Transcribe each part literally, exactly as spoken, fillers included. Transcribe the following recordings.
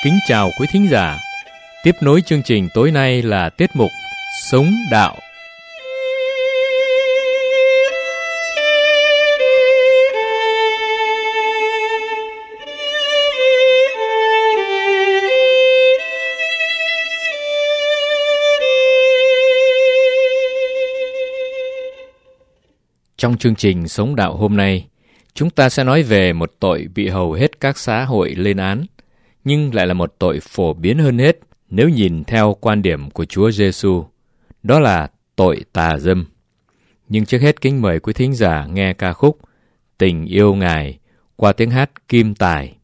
Kính chào quý thính giả. Tiếp nối chương trình tối nay là tiết mục Sống Đạo. Trong chương trình Sống Đạo hôm nay, chúng ta sẽ nói về một tội bị hầu hết các xã hội lên án, nhưng lại là một tội phổ biến hơn hết nếu nhìn theo quan điểm của Chúa Giêsu, đó là tội tà dâm. Nhưng trước hết kính mời quý thính giả nghe ca khúc Tình Yêu Ngài qua tiếng hát Kim Tài.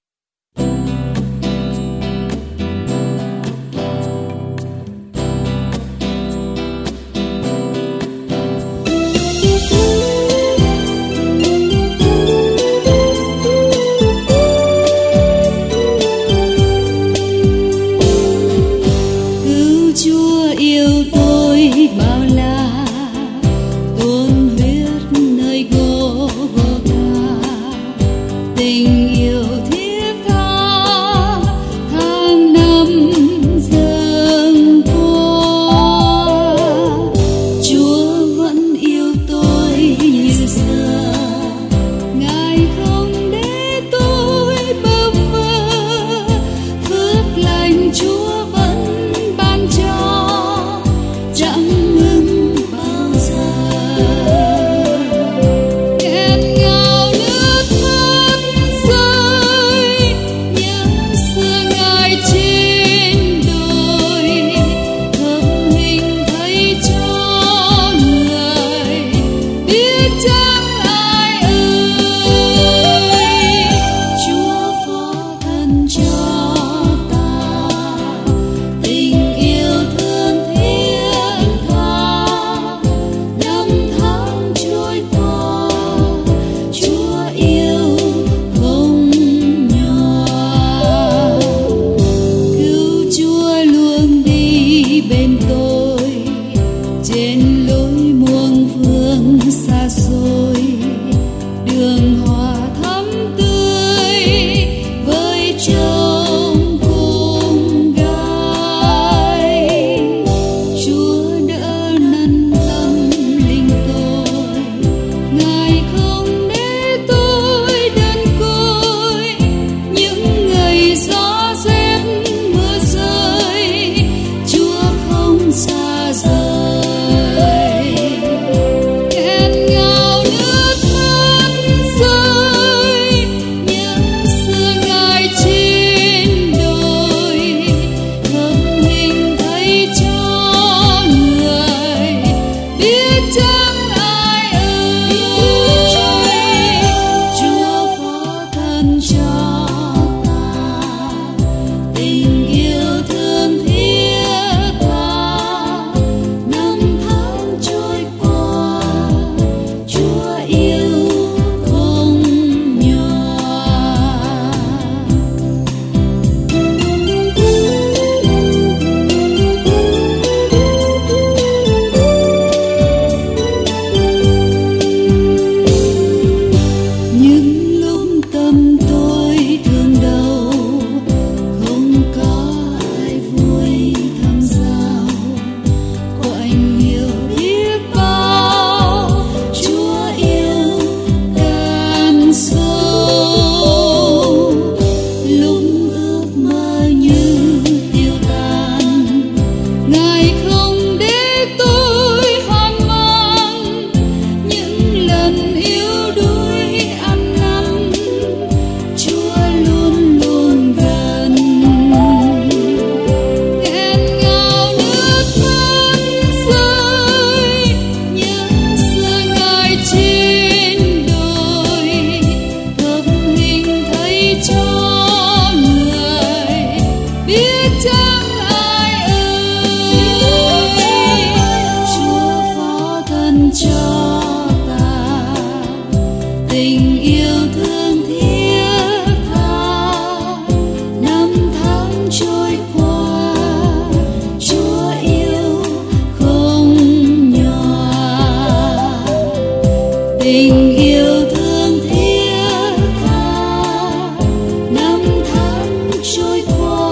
Tình yêu thương thiết tha, năm tháng trôi qua.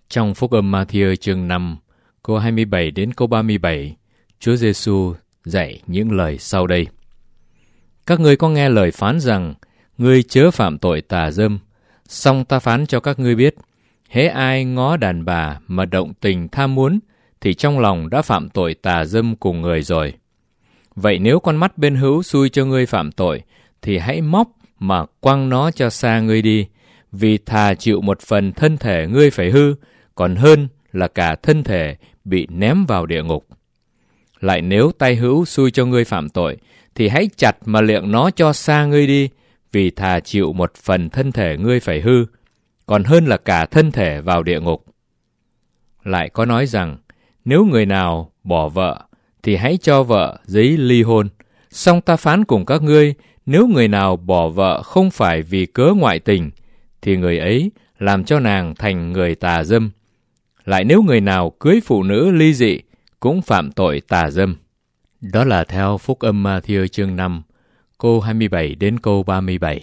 Trong Phúc âm Ma-thi-ơ chương năm, câu hai mươi bảy đến câu ba mươi bảy, Chúa Giêsu dạy những lời sau đây. Các ngươi có nghe lời phán rằng, ngươi chớ phạm tội tà dâm. Song ta phán cho các ngươi biết, hễ ai ngó đàn bà mà động tình tham muốn, thì trong lòng đã phạm tội tà dâm cùng người rồi. Vậy nếu con mắt bên hữu xui cho ngươi phạm tội, thì hãy móc mà quăng nó cho xa ngươi đi, vì thà chịu một phần thân thể ngươi phải hư, còn hơn là cả thân thể bị ném vào địa ngục. Lại nếu tay hữu xui cho ngươi phạm tội, thì hãy chặt mà liệng nó cho xa ngươi đi, vì thà chịu một phần thân thể ngươi phải hư, còn hơn là cả thân thể vào địa ngục. Lại có nói rằng, nếu người nào bỏ vợ, thì hãy cho vợ giấy ly hôn. Song ta phán cùng các ngươi, nếu người nào bỏ vợ không phải vì cớ ngoại tình, thì người ấy làm cho nàng thành người tà dâm. Lại nếu người nào cưới phụ nữ ly dị, cũng phạm tội tà dâm. Đó là theo Phúc âm Ma-thi-ơ chương năm, câu hai mươi bảy đến câu ba mươi bảy.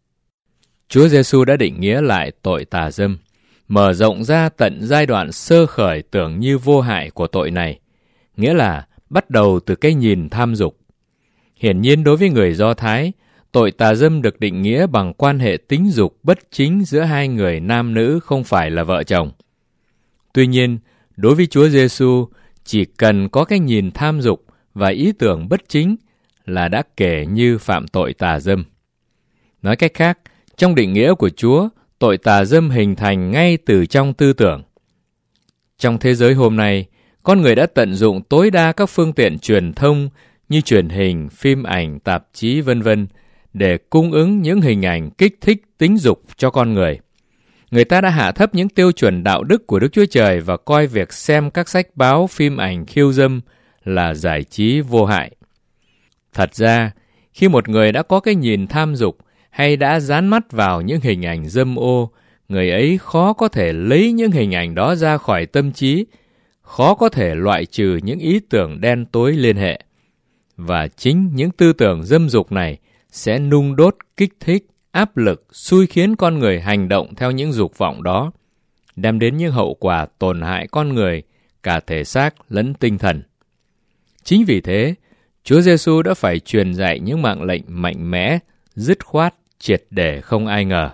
Chúa Giêsu đã định nghĩa lại tội tà dâm, mở rộng ra tận giai đoạn sơ khởi tưởng như vô hại của tội này, nghĩa là bắt đầu từ cái nhìn tham dục. Hiển nhiên đối với người Do Thái, tội tà dâm được định nghĩa bằng quan hệ tính dục bất chính giữa hai người nam nữ không phải là vợ chồng. Tuy nhiên, đối với Chúa Giêsu, chỉ cần có cái nhìn tham dục và ý tưởng bất chính là đã kể như phạm tội tà dâm. Nói cách khác, trong định nghĩa của Chúa, tội tà dâm hình thành ngay từ trong tư tưởng. Trong thế giới hôm nay, con người đã tận dụng tối đa các phương tiện truyền thông như truyền hình, phim ảnh, tạp chí vân vân để cung ứng những hình ảnh kích thích tính dục cho con người. Người ta đã hạ thấp những tiêu chuẩn đạo đức của Đức Chúa Trời và coi việc xem các sách báo, phim ảnh khiêu dâm là giải trí vô hại. Thật ra, khi một người đã có cái nhìn tham dục hay đã dán mắt vào những hình ảnh dâm ô, người ấy khó có thể lấy những hình ảnh đó ra khỏi tâm trí, khó có thể loại trừ những ý tưởng đen tối liên hệ. Và chính những tư tưởng dâm dục này sẽ nung đốt, kích thích, áp lực, xui khiến con người hành động theo những dục vọng đó, đem đến những hậu quả tổn hại con người, cả thể xác lẫn tinh thần. Chính vì thế, Chúa Giêsu đã phải truyền dạy những mạng lệnh mạnh mẽ, dứt khoát, triệt để không ai ngờ.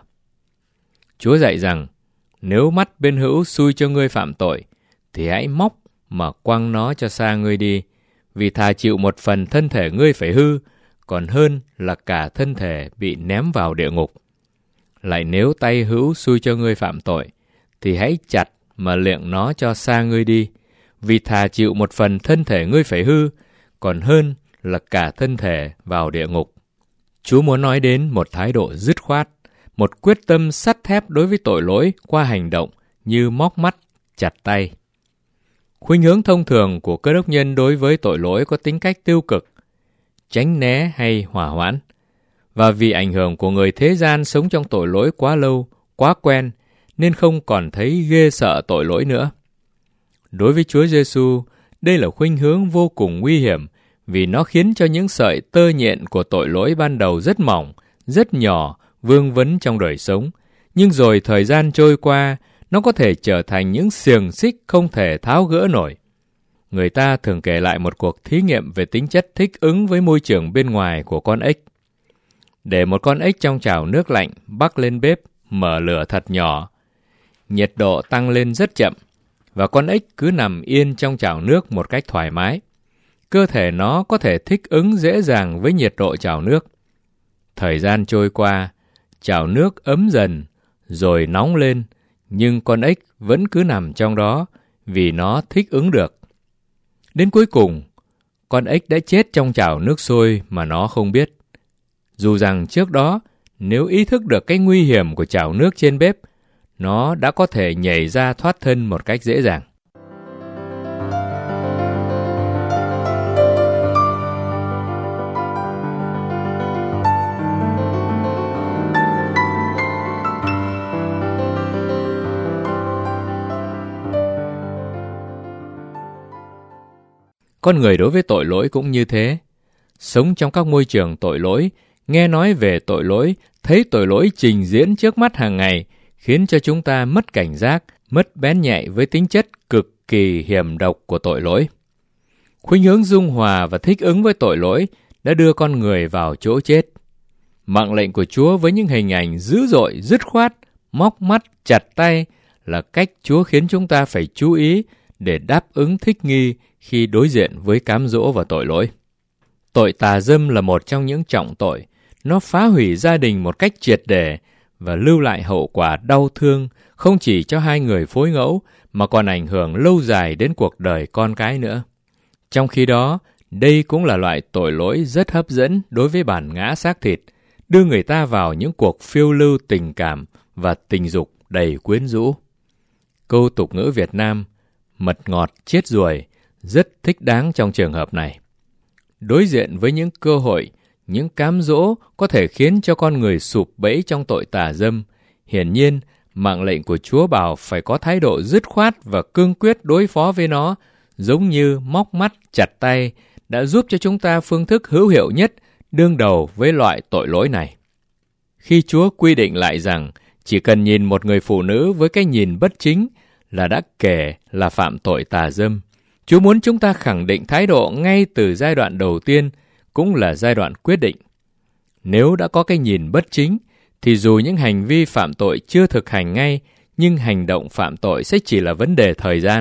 Chúa dạy rằng, nếu mắt bên hữu xui cho ngươi phạm tội, thì hãy móc mà quăng nó cho xa ngươi đi, vì thà chịu một phần thân thể ngươi phải hư, còn hơn là cả thân thể bị ném vào địa ngục. Lại nếu tay hữu xui cho ngươi phạm tội, thì hãy chặt mà liệng nó cho xa ngươi đi, vì thà chịu một phần thân thể ngươi phải hư, còn hơn là cả thân thể vào địa ngục. Chúa muốn nói đến một thái độ dứt khoát, một quyết tâm sắt thép đối với tội lỗi qua hành động như móc mắt, chặt tay. Khuynh hướng thông thường của Cơ Đốc nhân đối với tội lỗi có tính cách tiêu cực, tránh né hay hỏa hoãn. Và vì ảnh hưởng của người thế gian sống trong tội lỗi quá lâu, quá quen, nên không còn thấy ghê sợ tội lỗi nữa. Đối với Chúa Giêsu, đây là khuynh hướng vô cùng nguy hiểm, vì nó khiến cho những sợi tơ nhện của tội lỗi ban đầu rất mỏng, rất nhỏ, vương vấn trong đời sống. Nhưng rồi thời gian trôi qua, nó có thể trở thành những xiềng xích không thể tháo gỡ nổi. Người ta thường kể lại một cuộc thí nghiệm về tính chất thích ứng với môi trường bên ngoài của con ếch. Để một con ếch trong chảo nước lạnh bắc lên bếp, mở lửa thật nhỏ. Nhiệt độ tăng lên rất chậm, và con ếch cứ nằm yên trong chảo nước một cách thoải mái. Cơ thể nó có thể thích ứng dễ dàng với nhiệt độ chảo nước. Thời gian trôi qua, chảo nước ấm dần, rồi nóng lên, nhưng con ếch vẫn cứ nằm trong đó vì nó thích ứng được. Đến cuối cùng, con ếch đã chết trong chảo nước sôi mà nó không biết. Dù rằng trước đó, nếu ý thức được cái nguy hiểm của chảo nước trên bếp, nó đã có thể nhảy ra thoát thân một cách dễ dàng. Con người đối với tội lỗi cũng như thế. Sống trong các môi trường tội lỗi, nghe nói về tội lỗi, thấy tội lỗi trình diễn trước mắt hàng ngày, khiến cho chúng ta mất cảnh giác, mất bén nhạy với tính chất cực kỳ hiểm độc của tội lỗi. Khuynh hướng dung hòa và thích ứng với tội lỗi đã đưa con người vào chỗ chết. Mạng lệnh của Chúa với những hình ảnh dữ dội, dứt khoát, móc mắt, chặt tay là cách Chúa khiến chúng ta phải chú ý để đáp ứng thích nghi khi đối diện với cám dỗ và tội lỗi. Tội tà dâm là một trong những trọng tội. Nó phá hủy gia đình một cách triệt để và lưu lại hậu quả đau thương không chỉ cho hai người phối ngẫu mà còn ảnh hưởng lâu dài đến cuộc đời con cái nữa. Trong khi đó, đây cũng là loại tội lỗi rất hấp dẫn đối với bản ngã xác thịt, đưa người ta vào những cuộc phiêu lưu tình cảm và tình dục đầy quyến rũ. Câu tục ngữ Việt Nam, mật ngọt chết ruồi, rất thích đáng trong trường hợp này. Đối diện với những cơ hội, những cám dỗ có thể khiến cho con người sụp bẫy trong tội tà dâm, hiển nhiên, mạng lệnh của Chúa bảo phải có thái độ dứt khoát và cương quyết đối phó với nó, giống như móc mắt, chặt tay, đã giúp cho chúng ta phương thức hữu hiệu nhất đương đầu với loại tội lỗi này. Khi Chúa quy định lại rằng chỉ cần nhìn một người phụ nữ với cái nhìn bất chính là đã kể là phạm tội tà dâm, Chúa muốn chúng ta khẳng định thái độ ngay từ giai đoạn đầu tiên, cũng là giai đoạn quyết định. Nếu đã có cái nhìn bất chính, thì dù những hành vi phạm tội chưa thực hành ngay, nhưng hành động phạm tội sẽ chỉ là vấn đề thời gian.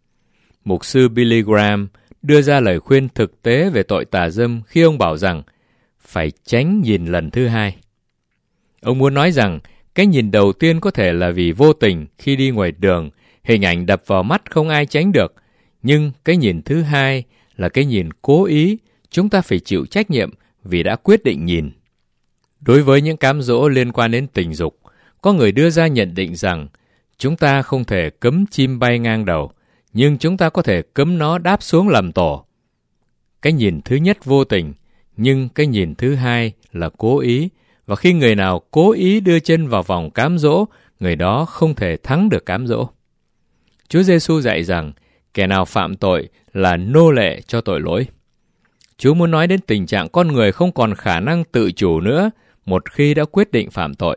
Mục sư Billy Graham đưa ra lời khuyên thực tế về tội tà dâm khi ông bảo rằng phải tránh nhìn lần thứ hai. Ông muốn nói rằng cái nhìn đầu tiên có thể là vì vô tình khi đi ngoài đường, hình ảnh đập vào mắt không ai tránh được, nhưng cái nhìn thứ hai là cái nhìn cố ý, chúng ta phải chịu trách nhiệm vì đã quyết định nhìn. Đối với những cám dỗ liên quan đến tình dục, có người đưa ra nhận định rằng chúng ta không thể cấm chim bay ngang đầu, nhưng chúng ta có thể cấm nó đáp xuống làm tổ. Cái nhìn thứ nhất vô tình, nhưng cái nhìn thứ hai là cố ý, và khi người nào cố ý đưa chân vào vòng cám dỗ, người đó không thể thắng được cám dỗ. Chúa Giêsu dạy rằng kẻ nào phạm tội là nô lệ cho tội lỗi. Chúa muốn nói đến tình trạng con người không còn khả năng tự chủ nữa một khi đã quyết định phạm tội.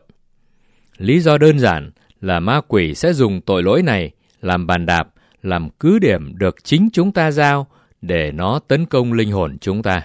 Lý do đơn giản là ma quỷ sẽ dùng tội lỗi này làm bàn đạp, làm cứ điểm được chính chúng ta giao để nó tấn công linh hồn chúng ta.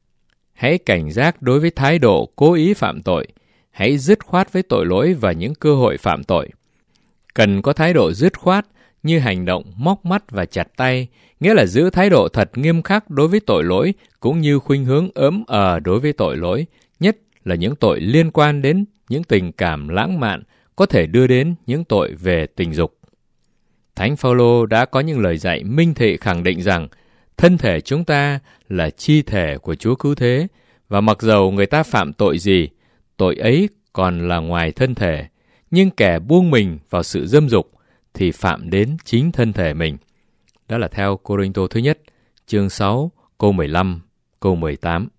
Hãy cảnh giác đối với thái độ cố ý phạm tội. Hãy dứt khoát với tội lỗi và những cơ hội phạm tội. Cần có thái độ dứt khoát như hành động móc mắt và chặt tay, nghĩa là giữ thái độ thật nghiêm khắc đối với tội lỗi cũng như khuynh hướng ớm ờ đối với tội lỗi, nhất là những tội liên quan đến những tình cảm lãng mạn có thể đưa đến những tội về tình dục. Thánh Phaolô đã có những lời dạy minh thị khẳng định rằng thân thể chúng ta là chi thể của Chúa Cứu Thế, và mặc dầu người ta phạm tội gì, tội ấy còn là ngoài thân thể, nhưng kẻ buông mình vào sự dâm dục thì phạm đến chính thân thể mình. Đó là theo Cô-rinh-tô thứ nhất, chương sáu, câu mười lăm, câu mười tám.